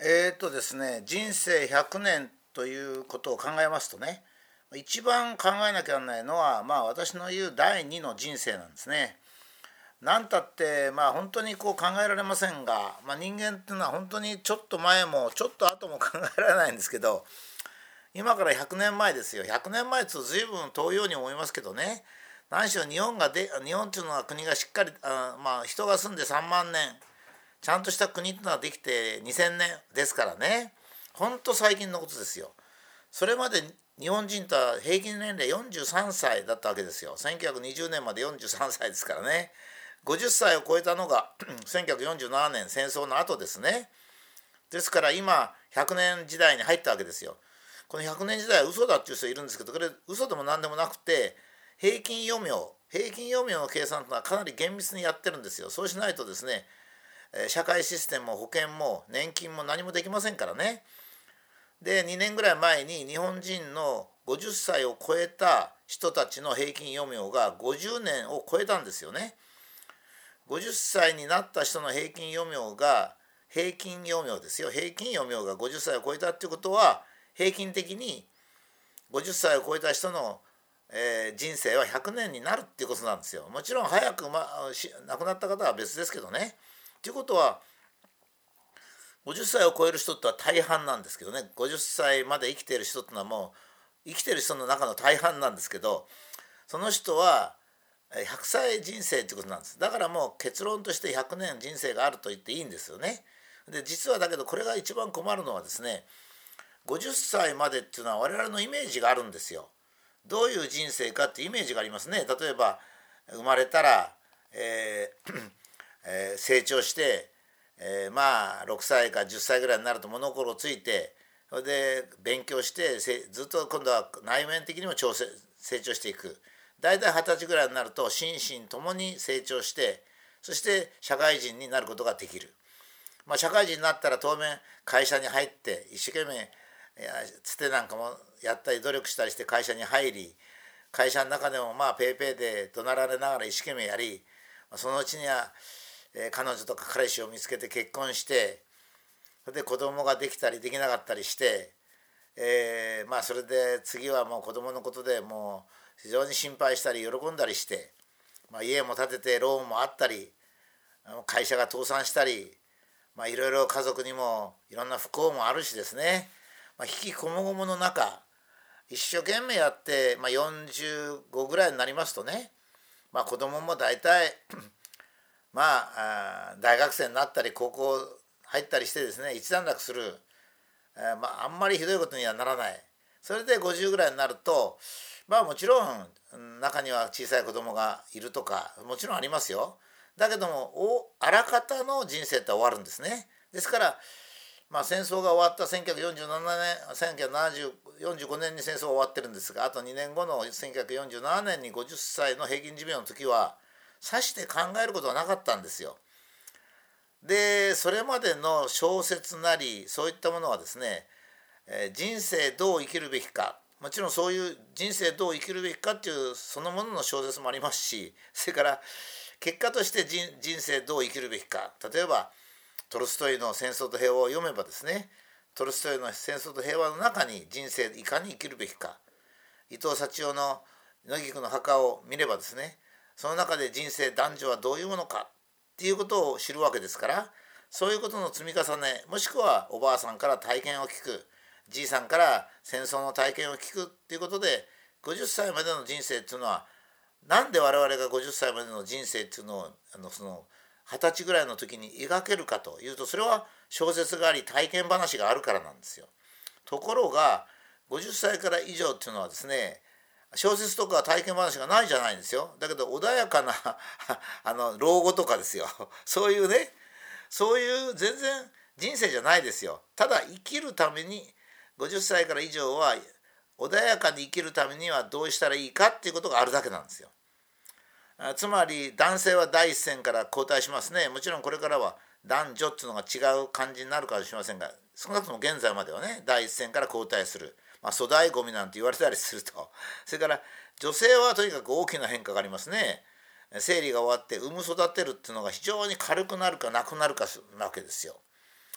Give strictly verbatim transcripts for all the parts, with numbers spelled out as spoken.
えーとですね、人生ひゃくねんということを考えますとね、一番考えなきゃならないのは、まあ私の言う第二の人生なんですね。なんたってまあ本当にこう考えられませんが、まあ、人間っていうのは本当にちょっと前もちょっと後も考えられないんですけど、今からひゃくねんまえですよ。ひゃくねんまえって随分遠いように思いますけどね。何しろ日本がで日本っていうのは国がしっかりあまあ人が住んでさんまんねん、ちゃんとした国っていうのはできてにせんねんですからね。ほんと最近のことですよ。それまで日本人とは平均年齢よんじゅうさんさいだったわけですよ。せんきゅうひゃくにじゅうねんまでよんじゅうさんさいですからね。ごじゅっさいを超えたのがせんきゅうひゃくよんじゅうななねん戦争の後ですね。ですから今ひゃくねん時代に入ったわけですよ。このひゃくねん時代は嘘だっていう人いるんですけど、これ嘘でも何でもなくて、平均余命平均余命の計算というのはかなり厳密にやってるんですよ。そうしないとですね、社会システムも保険も年金も何もできませんからね。でにねんぐらい前に日本人のごじゅっさいを超えた人たちの平均余命がごじゅうねんを超えたんですよね。ごじゅっさいになった人の平均余命が平均余命ですよ。平均余命がごじゅっさいを超えたっていうことは、平均的にごじゅっさいを超えた人の、えー人生はひゃくねんになるっていうことなんですよ。もちろん早く、ま、亡くなった方は別ですけどね。ということはごじゅっさいを超える人ってのは大半なんですけどね。ごじゅっさいまで生きている人ってのはもう生きている人の中の大半なんですけど、その人はひゃくさい人生ってことなんです。だからもう結論としてひゃくねん人生があると言っていいんですよね。で実はだけどこれが一番困るのはですね、ごじゅっさいまでっていうのは我々のイメージがあるんですよ。どういう人生かっていうイメージがありますね。例えば生まれたら、えーえー成長して、えーまあろくさいかじゅっさいぐらいになると物心ついて、それで勉強してずっと今度は内面的にも調整成長していく。大体はたちぐらいになると心身ともに成長して、そして社会人になることができる。まあ、社会人になったら当面会社に入って一生懸命つてなんかもやったり努力したりして会社に入り、会社の中でもまあペーペーで怒鳴られながら一生懸命やり、そのうちには彼女とか彼氏を見つけて結婚して、それで子供ができたりできなかったりして、えー、まあそれで次はもう子供のことでもう非常に心配したり喜んだりして、まあ、家も建ててローンもあったり、会社が倒産したり、まあ、いろいろ家族にもいろんな不幸もあるしですね、まあ、引きこもごもの中一生懸命やって、まあ、よんじゅうごぐらいになりますとね、まあ、子供も大体まあ大学生になったり高校入ったりしてですね、一段落する、えーまあ、あんまりひどいことにはならない。それでごじゅうぐらいになると、まあもちろん中には小さい子供がいるとかもちろんありますよ。だけどもおあらかたの人生って終わるんですね。ですから、まあ、戦争が終わったせんきゅうひゃくよんじゅうななねんせんきゅうひゃくななじゅうよんじゅうごねんに戦争が終わってるんですが、あとにねんごのせんきゅうひゃくよんじゅうななねんにごじゅっさいの平均寿命の時はさして考えることはなかったんですよ。でそれまでの小説なりそういったものはですね、えー人生どう生きるべきか、もちろんそういう人生どう生きるべきかっていうそのものの小説もありますし、それから結果として人人生どう生きるべきか、例えばトルストイの戦争と平和を読めばですね、トルストイの戦争と平和の中に人生いかに生きるべきか、伊藤幸男の野菊の墓を見ればですね、その中で人生男女はどういうものかっていうことを知るわけですから、そういうことの積み重ね、もしくはおばあさんから体験を聞く、じいさんから戦争の体験を聞くっていうことで、ごじゅっさいまでの人生っていうのは、なんで我々がごじゅっさいまでの人生っていうのをあのそのはたちぐらいの時に描けるかというと、それは小説があり体験話があるからなんですよ。ところがごじゅっさいから以上っていうのはですね、小説とか体験話がないじゃないんですよ。だけど穏やかなあの老後とかですよ。そういうね、そういう全然人生じゃないですよ。ただ生きるためにごじゅっさいから以上は穏やかに生きるためにはどうしたらいいかっていうことがあるだけなんですよ。つまり男性は第一線から交代しますね。もちろんこれからは男女っていうのが違う感じになるかもしれませんが、少なくとも現在まではね第一線から交代する、まあ、粗大ごみなんて言われたりすると。それから女性はとにかく大きな変化がありますね。生理が終わって産む育てるっていうのが非常に軽くなるかなくなるかなわけですよ。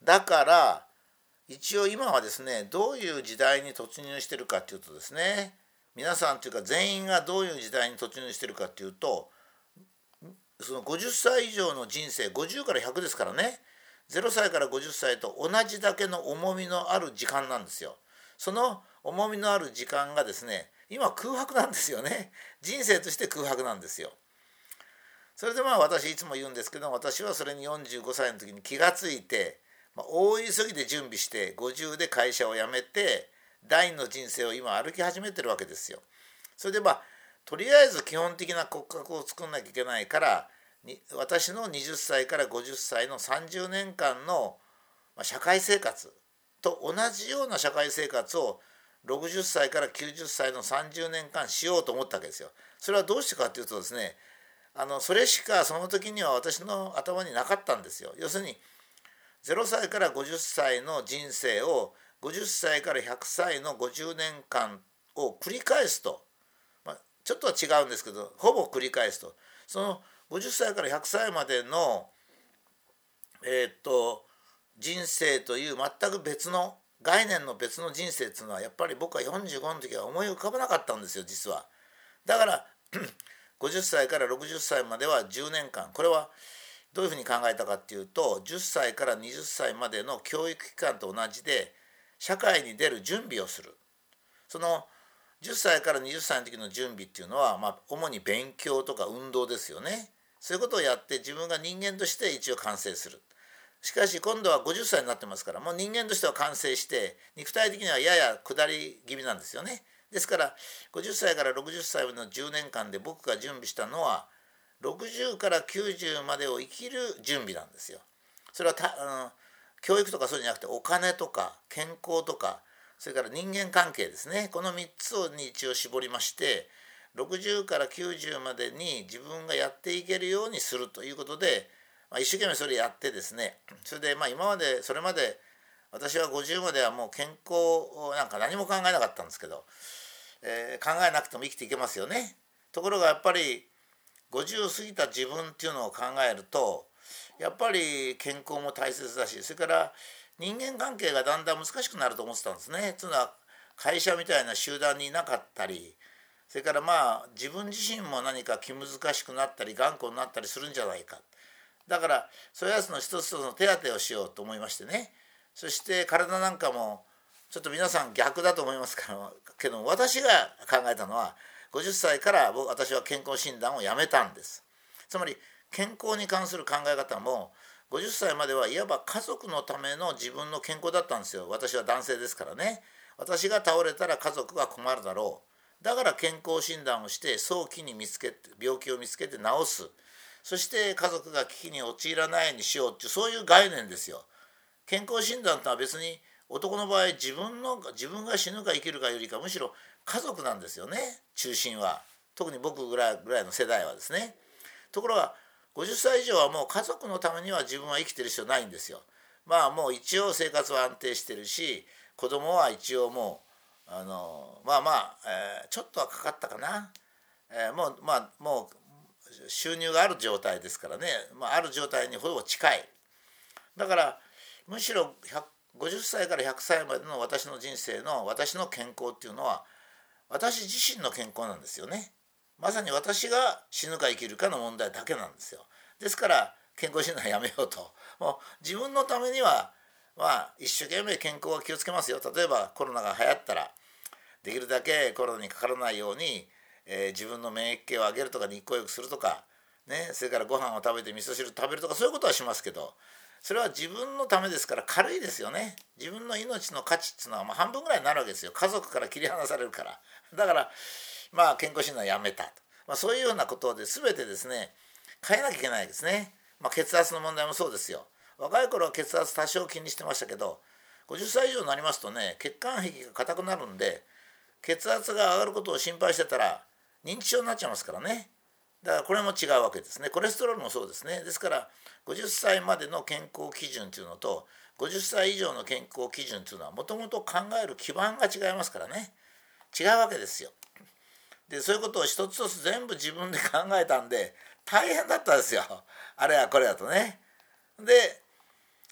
だから一応今はですね、どういう時代に突入しているかというとですね、皆さんというか全員がどういう時代に突入しているかというと、そのごじゅっさい以上の人生、ごじゅうからひゃくですからね、ゼロさいからごじゅっさいと同じだけの重みのある時間なんですよ。その重みのある時間がですね、今空白なんですよね。人生として空白なんですよ。それでまあ私いつも言うんですけど、私はそれによんじゅうごさいの時に気がついて、まあ、大急ぎで準備してごじゅうで会社を辞めて第二の人生を今歩き始めてるわけですよ。それでまあとりあえず基本的な骨格を作んなきゃいけないから、私のはたちからごじゅっさいのさんじゅうねんかんの社会生活と同じような社会生活をろくじゅっさいからきゅうじゅっさいのさんじゅうねんかんしようと思ったわけですよ。それはどうしてかというとですね、あのそれしかその時には私の頭になかったんですよ。要するにゼロさいからごじゅっさいの人生をごじゅっさいからひゃくさいのごじゅうねんかんを繰り返すと、まあ、ちょっとは違うんですけどほぼ繰り返すと、そのごじゅっさいからひゃくさいまでのえー、っと人生という全く別の概念の別の人生っていうのはやっぱり僕はよんじゅうごの時は思い浮かばなかったんですよ実は。だからごじゅっさいからろくじゅっさいまではじゅうねんかん、これはどういうふうに考えたかっていうと、じゅっさいからはたちまでの教育期間と同じで社会に出る準備をする。そのじゅっさいからはたちの時の準備っていうのは、まあ、主に勉強とか運動ですよね。そういうことをやって自分が人間として一応完成する。しかし今度はごじゅっさいになってますから、もう人間としては完成して肉体的にはやや下り気味なんですよね。ですからごじゅっさいからろくじゅっさいまでのじゅうねんかんで僕が準備したのはろくじゅうからきゅうじゅうまでを生きる準備なんですよ。それはたあの教育とかそうじゃなくてお金とか健康とか、それから人間関係ですね、このみっつに一応絞りまして、ろくじゅうからきゅうじゅうまでに自分がやっていけるようにするということで、まあ、一生懸命それやってですね、それでまあ今までそれまで私はごじゅうまではもう健康なんか何も考えなかったんですけど、えー、考えなくても生きていけますよね。ところがやっぱりごじゅう過ぎた自分っていうのを考えると、やっぱり健康も大切だし、それから人間関係がだんだん難しくなると思ってたんですね。つうのは会社みたいな集団にいなかったり、それからまあ自分自身も何か気難しくなったり頑固になったりするんじゃないか。だからそういうやつの一つ一つの手当てをしようと思いましてね。そして体なんかもちょっと皆さん逆だと思いますけど、私が考えたのはごじゅっさいから僕私は健康診断をやめたんです。つまり健康に関する考え方もごじゅっさいまではいわば家族のための自分の健康だったんですよ。私は男性ですからね。私が倒れたら家族が困るだろう。だから健康診断をして早期に見つけて病気を見つけて治す。そして家族が危機に陥らないようにしようっていう、そういう概念ですよ。健康診断とは別に男の場合自分の自分が死ぬか生きるかよりかむしろ家族なんですよね、中心は。特に僕ぐらいぐらいの世代はですね。ところがごじゅっさい以上はもう家族のためには自分は生きてる必要ないんですよ。まあもう一応生活は安定してるし、子供は一応もうあのまあまあ、えー、ちょっとはかかったかな、えー、もうまあもう収入がある状態ですからね、まあ、ある状態にほぼ近い。だからむしろごじゅっさいからひゃくさいまでの私の人生の私の健康っていうのは私自身の健康なんですよね。まさに私が死ぬか生きるかの問題だけなんですよ。ですから健康診断やめようと。もう自分のためにはまあ一生懸命健康は気をつけますよ。例えばコロナが流行ったらできるだけコロナにかからないように、えー、自分の免疫系を上げるとか日光浴するとか、ね、それからご飯を食べて味噌汁食べるとかそういうことはしますけど、それは自分のためですから軽いですよね。自分の命の価値っていうのはまあ半分ぐらいになるわけですよ。家族から切り離されるから。だからまあ健康診断やめたと、まあ、そういうようなことで全てですね変えなきゃいけないですね。まあ、血圧の問題もそうですよ。若い頃は血圧多少気にしてましたけど、ごじゅっさい以上になりますとね、血管壁が硬くなるんで血圧が上がることを心配してたら認知症になっちゃいますからね。だからこれも違うわけですね。コレステロールもそうですね。ですからごじゅっさいまでの健康基準というのとごじゅっさい以上の健康基準というのはもともと考える基盤が違いますからね。違うわけですよ。でそういうことを一つ一つ全部自分で考えたんで大変だったんですよ。あれやこれやとね。で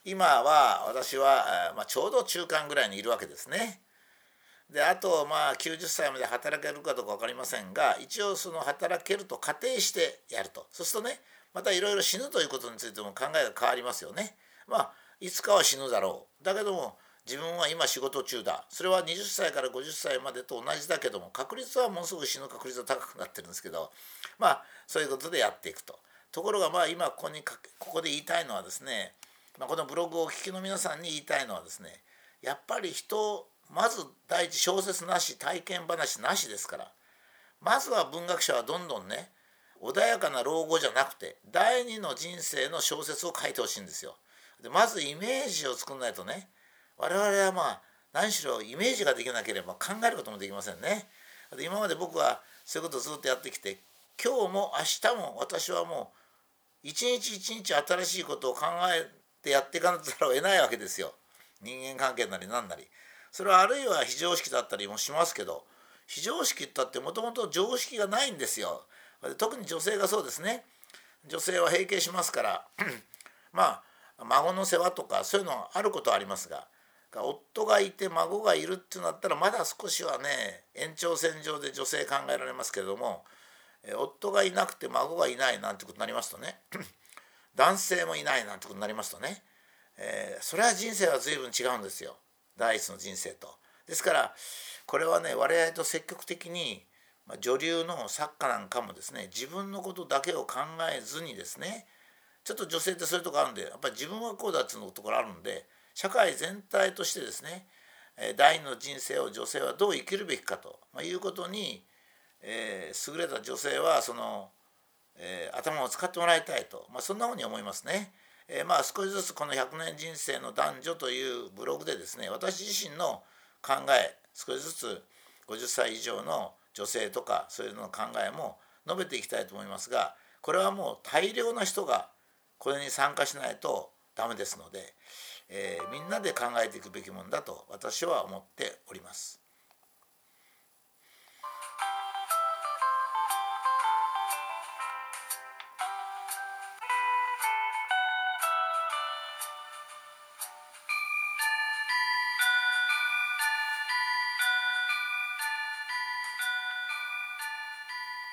今は私は、まあ、ちょうど中間ぐらいにいるわけですね。であとまあきゅうじゅっさいまで働けるかどうか分かりませんが、一応その働けると仮定してやると。そうするとね、またいろいろ死ぬということについても考えが変わりますよね。まあいつかは死ぬだろう。だけども自分は今仕事中だ。それははたちからごじゅっさいまでと同じだけども、確率はもうすぐ死ぬ確率は高くなってるんですけど、まあそういうことでやっていくと。ところがまあ今ここにここで言いたいのはですね、まあ、このブログをお聞きの皆さんに言いたいのはですね、やっぱり人まず第一小説なし体験話なしですから、まずは文学者はどんどんね、穏やかな老後じゃなくて第二の人生の小説を書いてほしいんですよ。でまずイメージを作んないとね、我々はまあ何しろイメージができなければ考えることもできませんね。で今まで僕はそういうことをずっとやってきて、今日も明日も私はもう一日一日新しいことを考えてやっていかなざるを得ないわけですよ。人間関係なり何なり。それはあるいは非常識だったりもしますけど、非常識ったってもともと常識がないんですよ。特に女性がそうですね。女性は閉経しますからまあ孫の世話とかそういうのはあることはありますが、夫がいて孫がいるってなったらまだ少しはね延長線上で女性考えられますけれども、夫がいなくて孫がいないなんてことになりますとね男性もいないなんてことになりますとね、えー、それは人生は随分違うんですよ、第一の人生と。ですからこれはね、我々と積極的に、まあ、女流の作家なんかもですね、自分のことだけを考えずにですね、ちょっと女性ってそういうとこあるんで、やっぱり自分はこうだっていうところあるんで、社会全体としてですね、第二の人生を女性はどう生きるべきかということに、えー、優れた女性はその、えー、頭を使ってもらいたいと、まあ、そんなふうに思いますね。えー、まあ少しずつこのひゃくねん人生の男女というブログでですね、私自身の考え、少しずつごじゅっさい以上の女性とかそういうのの考えも述べていきたいと思いますが、これはもう大量な人がこれに参加しないとダメですので、えー、みんなで考えていくべきものだと私は思っております。